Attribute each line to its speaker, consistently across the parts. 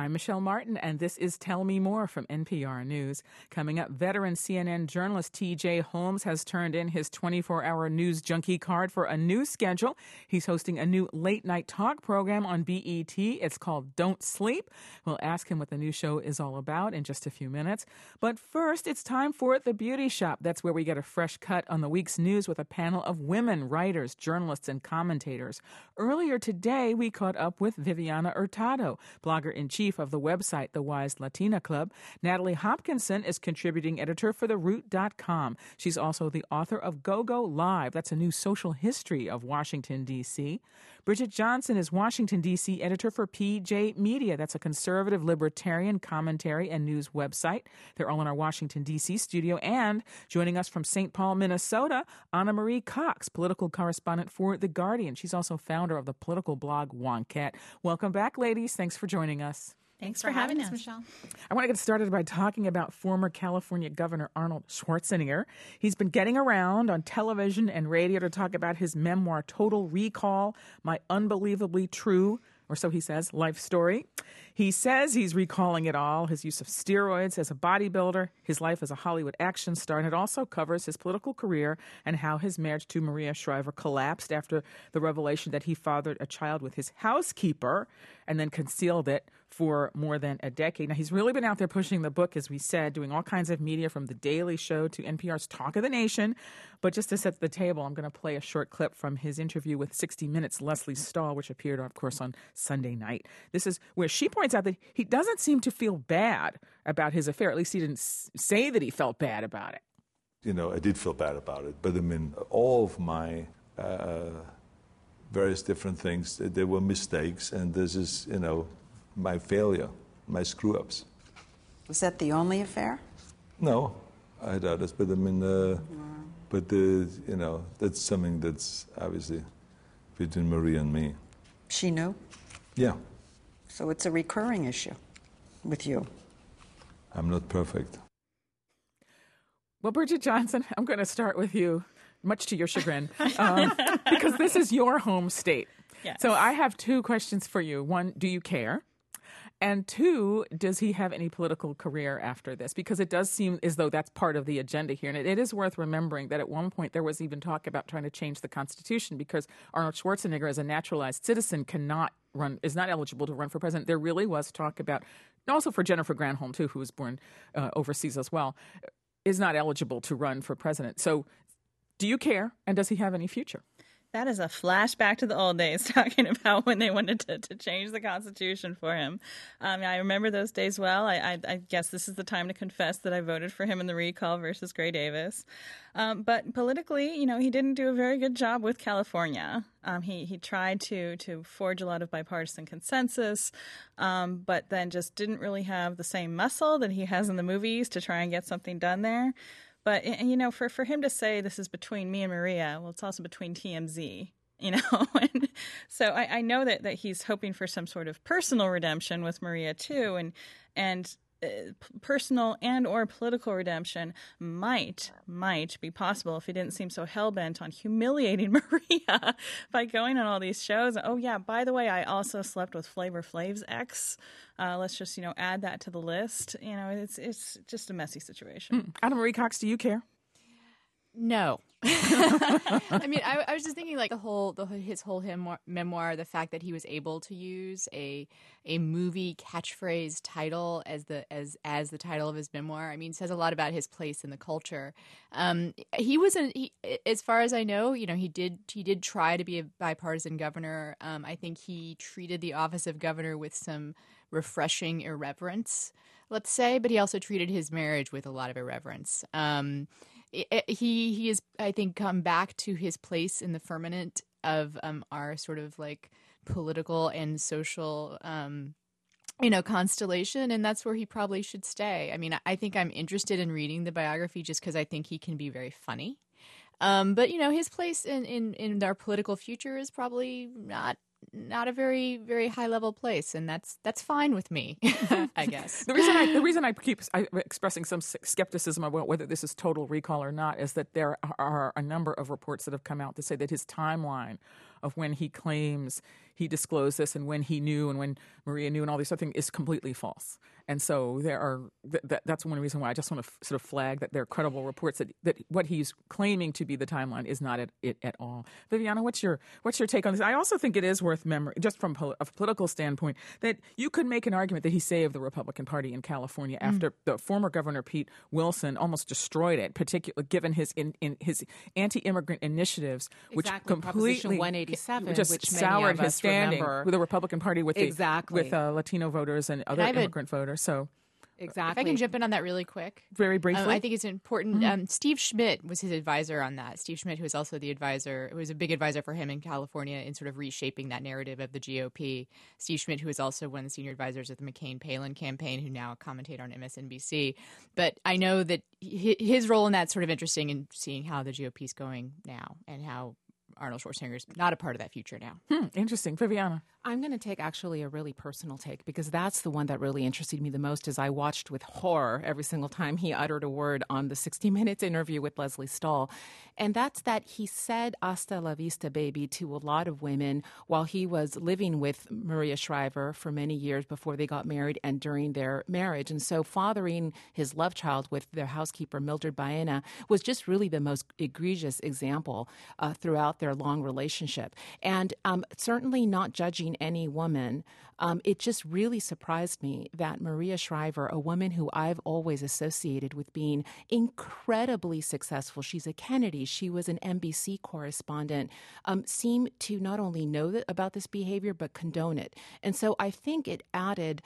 Speaker 1: I'm Michelle Martin, and this is Tell Me More from NPR News. Coming up, veteran CNN journalist T.J. Holmes has turned in his 24-hour news junkie card for a new schedule. He's hosting a new late-night talk program on BET. It's called Don't Sleep. We'll ask him what the new show is all about in just a few minutes. But first, it's time for The Beauty Shop. That's where we get a fresh cut on the week's news with a panel of women writers, journalists, and commentators. Earlier today, we caught up with Viviana Hurtado, blogger-in-chief of the website The Wise Latina Club. Natalie Hopkinson is contributing editor for TheRoot.com. She's also the author of Go-Go Live. That's a new social history of Washington, D.C. Bridget Johnson is Washington, D.C. editor for PJ Media. That's a conservative libertarian commentary and news website. They're all in our Washington, D.C. studio. And joining us from St. Paul, Minnesota, Anna Marie Cox, political correspondent for The Guardian. She's also founder of the political blog Wonkette. Welcome back, ladies. Thanks for joining us.
Speaker 2: Thanks for having us, Michelle.
Speaker 1: I want to get started by talking about former California Governor Arnold Schwarzenegger. He's been getting around on television and radio to talk about his memoir, Total Recall, My Unbelievably True, or so he says, life story. He says he's recalling it all, his use of steroids as a bodybuilder, his life as a Hollywood action star, and it also covers his political career and how his marriage to Maria Shriver collapsed after the revelation that he fathered a child with his housekeeper and then concealed it for more than a decade. Now, he's really been out there pushing the book, as we said, doing all kinds of media from The Daily Show to NPR's Talk of the Nation. But just to set the table, I'm going to play a short clip from his interview with 60 Minutes' Leslie Stahl, which appeared, of course, on Sunday night. This is where she points out that he doesn't seem to feel bad about his affair. At least he didn't say that he felt bad about it.
Speaker 3: You know, I did feel bad about it. But, I mean, all of my various different things, there were mistakes. And this is, you know, my failure, my screw-ups.
Speaker 4: Was that the only affair?
Speaker 3: No, I had others, but I mean, you know, that's something that's obviously between Maria and me.
Speaker 4: She knew?
Speaker 3: Yeah.
Speaker 4: So it's a recurring issue with you.
Speaker 3: I'm not perfect.
Speaker 1: Well, Bridget Johnson, I'm going to start with you, much to your chagrin, because this is your home state.
Speaker 2: Yes.
Speaker 1: So I have two questions for you. One, do you care? And two, does he have any political career after this? Because it does seem as though that's part of the agenda here. And it is worth remembering that at one point there was even talk about trying to change the Constitution because Arnold Schwarzenegger, as a naturalized citizen, is not eligible to run for president. There really was talk about, and also for Jennifer Granholm, too, who was born overseas as well, is not eligible to run for president. So do you care? And does he have any future?
Speaker 2: That is a flashback to the old days, talking about when they wanted to change the Constitution for him. I remember those days well. I guess this is the time to confess that I voted for him in the recall versus Gray Davis. But politically, you know, he didn't do a very good job with California. He tried to forge a lot of bipartisan consensus, but then just didn't really have the same muscle that he has in the movies to try and get something done there. But, you know, for him to say this is between me and Maria, well, it's also between TMZ, you know. And so I know that he's hoping for some sort of personal redemption with Maria, too. And personal and or political redemption might be possible if he didn't seem so hell-bent on humiliating Maria by going on all these shows. Oh, yeah, by the way, I also slept with Flavor Flav's ex. Let's just, you know, add that to the list. You know, it's just a messy situation.
Speaker 1: Anna Marie Cox, do you care?
Speaker 5: No. I mean, I was just thinking, like, his whole memoir, the fact that he was able to use a movie catchphrase title as the title of his memoir. I mean, says a lot about his place in the culture. As far as I know, you know, he did try to be a bipartisan governor. I think he treated the office of governor with some refreshing irreverence, let's say, but he also treated his marriage with a lot of irreverence. He has, I think, come back to his place in the firmament of our sort of like political and social, constellation, and that's where he probably should stay. I mean, I think I'm interested in reading the biography just because I think he can be very funny. But you know, his place in our political future is probably not not a very, very high level place, and that's fine with me, I guess.
Speaker 1: The reason I keep expressing some skepticism about whether this is total recall or not is that there are a number of reports that have come out to say that his timeline of when he claims he disclosed this and when he knew and when Maria knew and all these other things is completely false. And so there are that's one reason why I just want to sort of flag that there are credible reports that what he's claiming to be the timeline is not it at all. Viviana, what's your take on this? I also think it is worth memory, just from a political standpoint, that you could make an argument that he saved the Republican Party in California after the former Governor Pete Wilson almost destroyed it, particularly given his anti-immigrant initiatives, which completely
Speaker 6: Proposition 187,
Speaker 1: just
Speaker 6: which
Speaker 1: soured his standing with the Republican Party with Latino voters and other immigrant voters. So,
Speaker 6: exactly.
Speaker 5: If I can jump in on that really quick.
Speaker 1: Very briefly.
Speaker 5: I think it's important. Steve Schmidt was his advisor on that. Steve Schmidt, who is also the advisor, who was a big advisor for him in California in sort of reshaping that narrative of the GOP. Steve Schmidt, who is also one of the senior advisors of the McCain-Palin campaign, who now commentate on MSNBC. But I know that his role in that's sort of interesting in seeing how the GOP is going now and how Arnold Schwarzenegger is not a part of that future now.
Speaker 1: Interesting. Viviana.
Speaker 6: I'm going to take actually a really personal take because that's the one that really interested me the most as I watched with horror every single time he uttered a word on the 60 Minutes interview with Leslie Stahl. And that's that he said hasta la vista, baby, to a lot of women while he was living with Maria Shriver for many years before they got married and during their marriage. And so fathering his love child with their housekeeper, Mildred Baena, was just really the most egregious example throughout their long relationship. And certainly not judging any woman, it just really surprised me that Maria Shriver, a woman who I've always associated with being incredibly successful, she's a Kennedy, she was an NBC correspondent, seemed to not only know about this behavior but condone it. And so I think it added,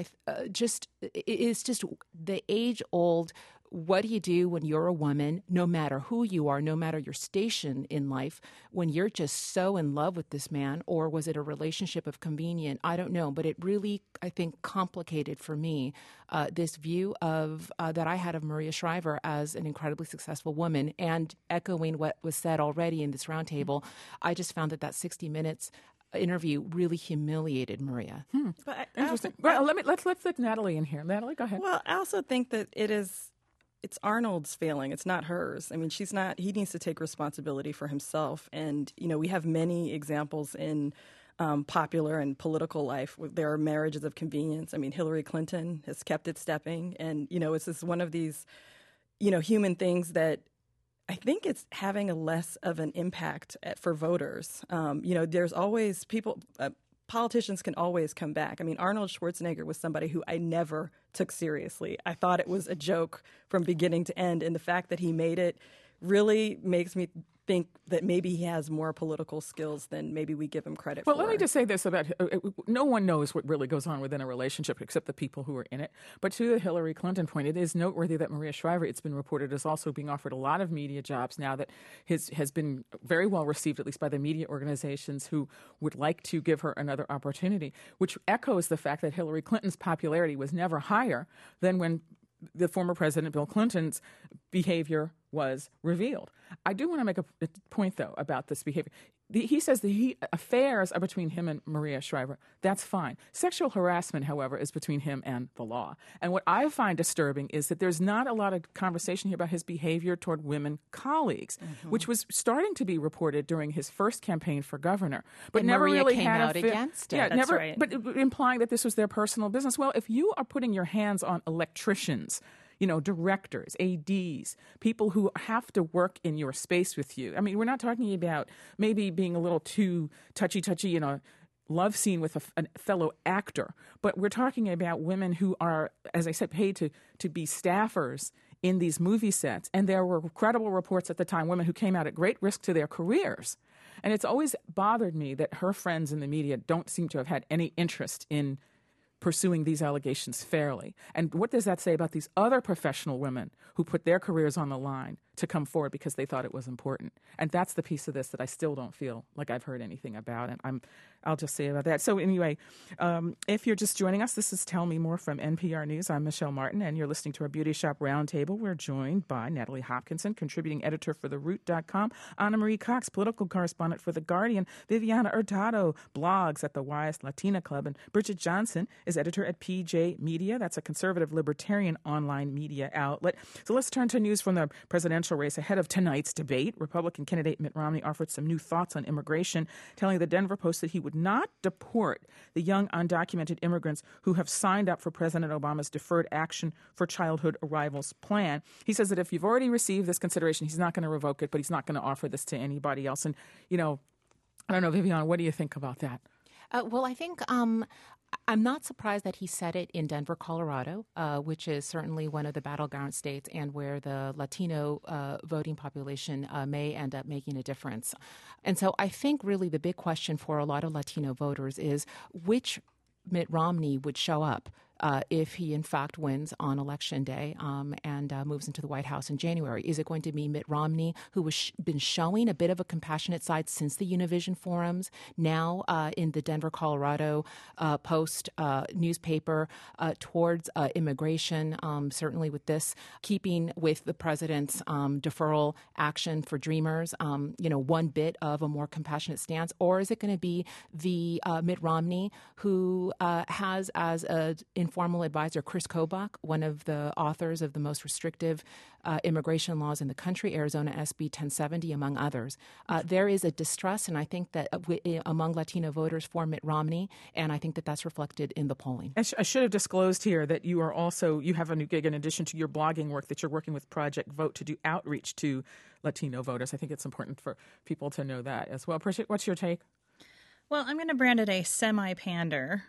Speaker 6: it's just the age-old, what do you do when you're a woman, no matter who you are, no matter your station in life, when you're just so in love with this man? Or was it a relationship of convenience? I don't know. But it really, I think, complicated for me this view of that I had of Maria Shriver as an incredibly successful woman. And echoing what was said already in this roundtable, I just found that 60 Minutes interview really humiliated Maria.
Speaker 2: But
Speaker 1: Interesting. Well, let's let Natalie in here. Natalie, go ahead.
Speaker 7: Well, I also think that it's Arnold's failing. It's not hers. I mean, he needs to take responsibility for himself. And, we have many examples in popular and political life. There are marriages of convenience. I mean, Hillary Clinton has kept it stepping. And, it's just one of these, human things that I think it's having a less of an impact for voters. There's always politicians can always come back. I mean, Arnold Schwarzenegger was somebody who I never took seriously. I thought it was a joke from beginning to end. And the fact that he made it really makes me think that maybe he has more political skills than maybe we give him credit for.
Speaker 1: Well, let me just say this about no one knows what really goes on within a relationship except the people who are in it. But to the Hillary Clinton point, it is noteworthy that Maria Shriver, it's been reported, is also being offered a lot of media jobs now that has been very well received, at least by the media organizations who would like to give her another opportunity, which echoes the fact that Hillary Clinton's popularity was never higher than when the former President Bill Clinton's behavior was revealed. I do want to make a point, though, about this behavior. He says the affairs are between him and Maria Shriver. That's fine. Sexual harassment, however, is between him and the law. And what I find disturbing is that there's not a lot of conversation here about his behavior toward women colleagues, which was starting to be reported during his first campaign for governor, but never
Speaker 6: Maria
Speaker 1: really
Speaker 6: came
Speaker 1: had
Speaker 6: out against it.
Speaker 1: Yeah,
Speaker 7: That's
Speaker 1: never.
Speaker 7: right.
Speaker 1: But implying that this was their personal business. Well, if you are putting your hands on electricians, directors, ADs, people who have to work in your space with you. I mean, we're not talking about maybe being a little too touchy in a love scene with a fellow actor, but we're talking about women who are, as I said, paid to be staffers in these movie sets. And there were credible reports at the time, women who came out at great risk to their careers. And it's always bothered me that her friends in the media don't seem to have had any interest in pursuing these allegations fairly. And what does that say about these other professional women who put their careers on the line to come forward because they thought it was important. And that's the piece of this that I still don't feel like I've heard anything about. And I'll just say about that. So anyway, if you're just joining us, this is Tell Me More from NPR News. I'm Michelle Martin, and you're listening to our Beauty Shop Roundtable. We're joined by Natalie Hopkinson, contributing editor for TheRoot.com, Anna Marie Cox, political correspondent for The Guardian, Viviana Hurtado, blogs at the Wise Latina Club, and Bridget Johnson is editor at PJ Media. That's a conservative libertarian online media outlet. So let's turn to news from the presidential race ahead of tonight's debate. Republican candidate Mitt Romney offered some new thoughts on immigration, telling the Denver Post that he would not deport the young undocumented immigrants who have signed up for President Obama's Deferred Action for Childhood Arrivals plan. He says that if you've already received this consideration, he's not going to revoke it, but he's not going to offer this to anybody else. And, I don't know, Viviana, what do you think about that?
Speaker 6: Well, I think I'm not surprised that he said it in Denver, Colorado, which is certainly one of the battleground states and where the Latino voting population may end up making a difference. And so I think really the big question for a lot of Latino voters is which Mitt Romney would show up if he, in fact, wins on Election Day and moves into the White House in January. Is it going to be Mitt Romney, who has been showing a bit of a compassionate side since the Univision forums, now in the Denver, Colorado Post newspaper towards immigration, certainly with this, keeping with the president's deferral action for Dreamers, one bit of a more compassionate stance? Or is it going to be the Mitt Romney who has as a informal advisor Chris Kobach, one of the authors of the most restrictive immigration laws in the country, Arizona SB 1070, among others? There is a distrust, and I think that among Latino voters for Mitt Romney, and I think that that's reflected in the polling.
Speaker 1: I should have disclosed here that you have a new gig in addition to your blogging work, that you're working with Project Vote to do outreach to Latino voters. I think it's important for people to know that as well. Bridget, what's your take?
Speaker 2: Well, I'm going to brand it a semi-pander.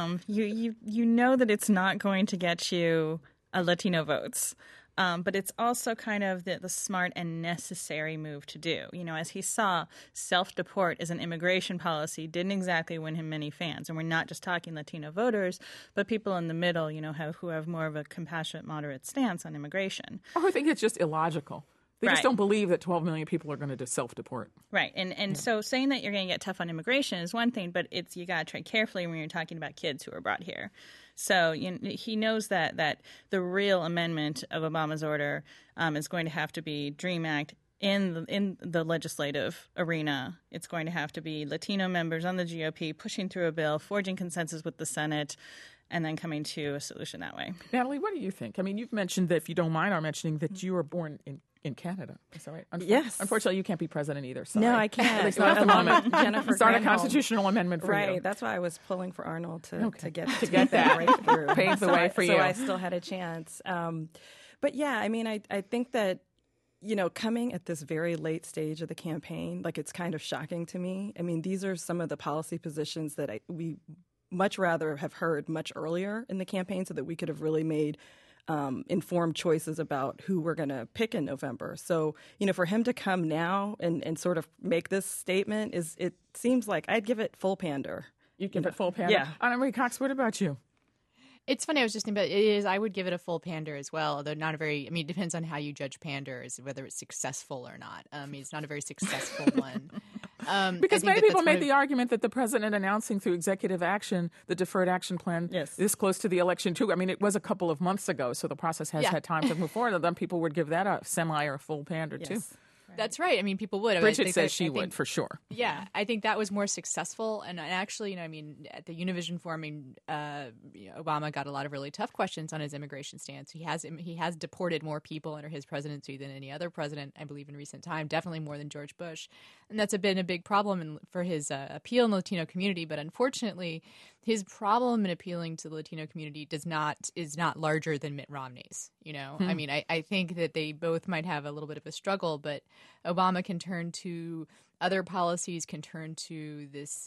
Speaker 2: You know that it's not going to get you Latino votes, but it's also kind of the smart and necessary move to do. As he saw, self-deport as an immigration policy didn't exactly win him many fans. And we're not just talking Latino voters, but people in the middle, who have more of a compassionate, moderate stance on immigration.
Speaker 1: Or who think it's just illogical. They just don't believe that 12 million people are going to self-deport.
Speaker 2: Right. And so saying that you're going to get tough on immigration is one thing, but you got to tread carefully when you're talking about kids who are brought here. So he knows that the real amendment of Obama's order is going to have to be DREAM Act in the legislative arena. It's going to have to be Latino members on the GOP pushing through a bill, forging consensus with the Senate, and then coming to a solution that way.
Speaker 1: Natalie, what do you think? I mean, you've mentioned that, if you don't mind our mentioning, that you were born in Canada. Is that right?
Speaker 7: Yes.
Speaker 1: Unfortunately, you can't be president either. Sorry.
Speaker 7: No, I can't.
Speaker 1: At least not at the moment.
Speaker 7: Jennifer
Speaker 1: Start a
Speaker 7: Granholm.
Speaker 1: Constitutional amendment for you.
Speaker 7: Right. That's why I was pulling for Arnold to get
Speaker 1: that
Speaker 7: right through.
Speaker 1: Pave the way for you.
Speaker 7: So I still had a chance. But yeah, I mean, I think that, coming at this very late stage of the campaign, it's kind of shocking to me. I mean, these are some of the policy positions that we much rather have heard much earlier in the campaign so that we could have really made informed choices about who we're going to pick in November. So, for him to come now and sort of make this statement, it seems like I'd give it full pander.
Speaker 1: You'd give it full pander?
Speaker 7: Yeah.
Speaker 1: Anna Marie Cox, what about you?
Speaker 5: It's funny. I was just thinking about I would give it a full pander as well, although not a very, it depends on how you judge pander, is whether it's successful or not. It's not a very successful one.
Speaker 1: Because many people make the argument that the president announcing through executive action the Deferred Action Plan this close to the election, too. I mean, it was a couple of months ago, so the process has had time to move forward. And then people would give that a semi or full pander, too.
Speaker 5: That's right. People would.
Speaker 1: Bridget says she would, for sure.
Speaker 5: Yeah, I think that was more successful. And actually, at the Univision forum, Obama got a lot of really tough questions on his immigration stance. He has deported more people under his presidency than any other president, I believe, in recent time. Definitely more than George Bush, and that's been a big problem for his appeal in the Latino community. But unfortunately, his problem in appealing to the Latino community is not larger than Mitt Romney's. I think that they both might have a little bit of a struggle, but Obama can turn to other policies, can turn to this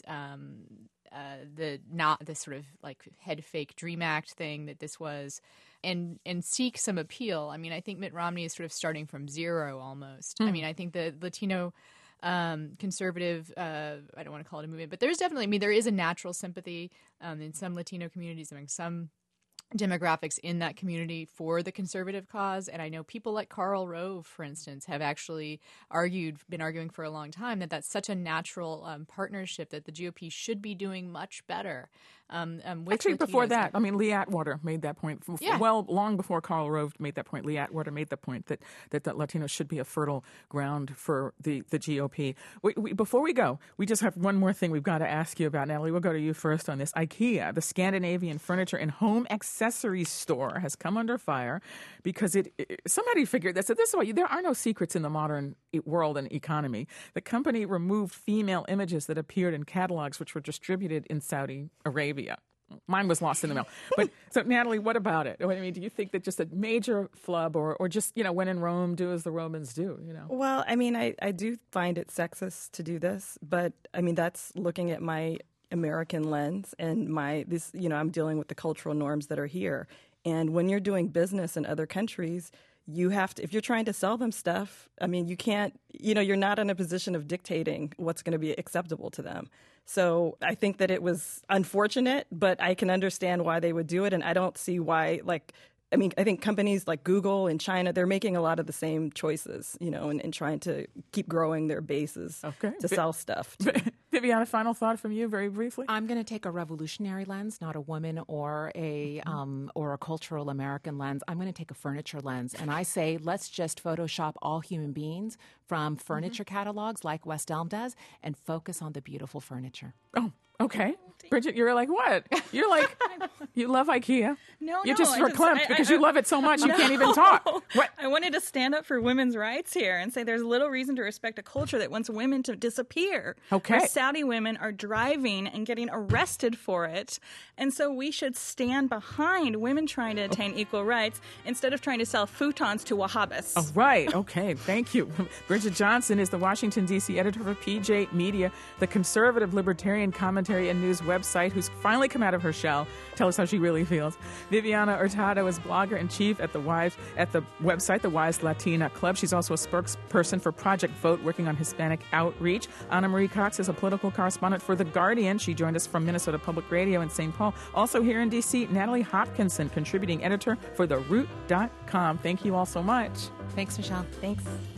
Speaker 5: this sort of head fake DREAM Act thing that this was, and seek some appeal. I think Mitt Romney is sort of starting from zero almost. I think the Latino conservative, I don't want to call it a movement, but there's definitely, there is a natural sympathy in some Latino communities, among some demographics in that community for the conservative cause. And I know people like Karl Rove, for instance, have actually been arguing for a long time that that's such a natural partnership that the GOP should be doing much better.
Speaker 1: Actually, before that, I mean, Lee Atwater made that point.
Speaker 5: Yeah.
Speaker 1: Well, long before Karl Rove made that point, Lee Atwater made the point that Latinos should be a fertile ground for the GOP. Before we go, we just have one more thing we've got to ask you about, Natalie. We'll go to you first on this. IKEA, the Scandinavian furniture and home accessories store, has come under fire because somebody figured this. So this is why there are no secrets in the modern world and economy. The company removed female images that appeared in catalogs which were distributed in Saudi Arabia. Mine was lost in the mail. But so, Natalie, what about it? I mean, do you think that just a major flub or just, when in Rome, do as the Romans do,
Speaker 7: Well, I mean, I do find it sexist to do this, but I mean, that's looking at my American lens and I'm dealing with the cultural norms that are here. And when you're doing business in other countries, you have to, if you're trying to sell them stuff, I mean, you can't, you're not in a position of dictating what's going to be acceptable to them. So I think that it was unfortunate, but I can understand why they would do it. And I don't see why, I think companies like Google in China, they're making a lot of the same choices, and trying to keep growing their bases to sell stuff.
Speaker 1: Viviana, final thought from you, very briefly.
Speaker 6: I'm going to take a revolutionary lens, not a woman or a cultural American lens. I'm going to take a furniture lens, and I say let's just Photoshop all human beings from furniture catalogs like West Elm does, and focus on the beautiful furniture.
Speaker 1: Oh. Okay. Bridget, you're like, what? You're like, you love IKEA. You're just verklempt because you love it so much you can't even talk. What?
Speaker 2: I wanted to stand up for women's rights here and say there's little reason to respect a culture that wants women to disappear.
Speaker 1: Okay.
Speaker 2: Where Saudi women are driving and getting arrested for it. And so we should stand behind women trying to attain equal rights instead of trying to sell futons to Wahhabis.
Speaker 1: Oh, right. Okay. Thank you. Bridget Johnson is the Washington, D.C. editor for PJ Media, the conservative libertarian commentary and news website, who's finally come out of her shell. Tell us how she really feels. Viviana Hurtado is blogger-in-chief at the website, the Wise Latina Club. She's also a spokesperson for Project Vote, working on Hispanic outreach. Anna Marie Cox is a political correspondent for The Guardian. She joined us from Minnesota Public Radio in St. Paul. Also here in D.C., Natalie Hopkinson, contributing editor for TheRoot.com. Thank you all so much.
Speaker 6: Thanks, Michelle.
Speaker 7: Thanks.